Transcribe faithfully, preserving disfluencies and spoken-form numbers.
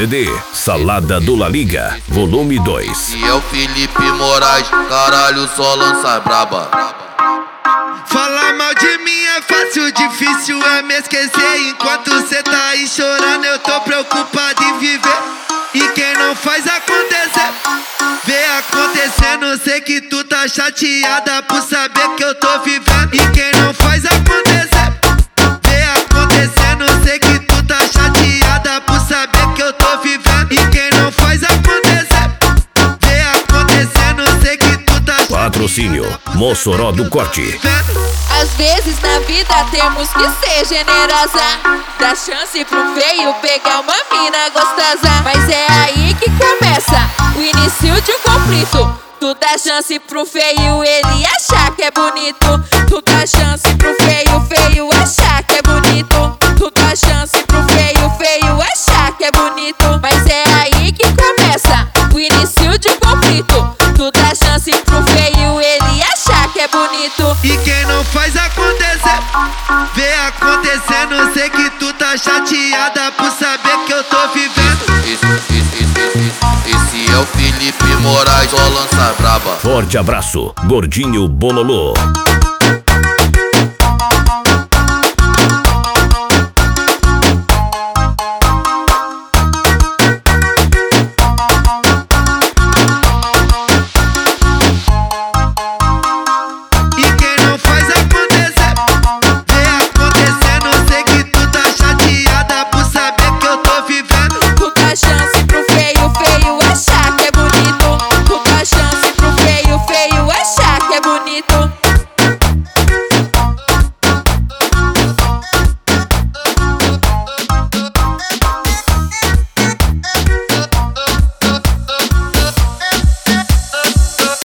C D Salada do La Liga, volume dois. E é o Felipe Moraes, caralho, só lança braba. Falar mal de mim é fácil, difícil é me esquecer. Enquanto cê tá aí chorando, eu tô preocupado em viver. E quem não faz acontecer, vê acontecendo. Sei que tu tá chateada por saber que eu tô vivendo. E quem não faz acontecer, vê acontecendo. Sei que tu tá chateada por saber que eu tô vivendo. E quem não faz acontecer, vê acontecendo. Sei que tu tá chateada. Patrocínio Mossoró do Corte. Às vezes na vida temos que ser generosa, dá chance pro feio pegar uma mina gostosa. Mas é aí que começa o início de um conflito. Tu dá chance pro feio, ele achar que é bonito. Tu dá chance pro feio, feio achar que é bonito. Tu dá chance pro feio, feio achar que é bonito. Mas é aí que começa o início de um conflito. Tu dá chance pro feio, ele achar que é bonito. E quem não faz acontecer, vê acontecendo. Sei que tu tá chateada por saber que eu tô vivendo. Esse, esse, esse, esse é o Felipe Moraes, só lança braba. Forte abraço, Gordinho Bololô.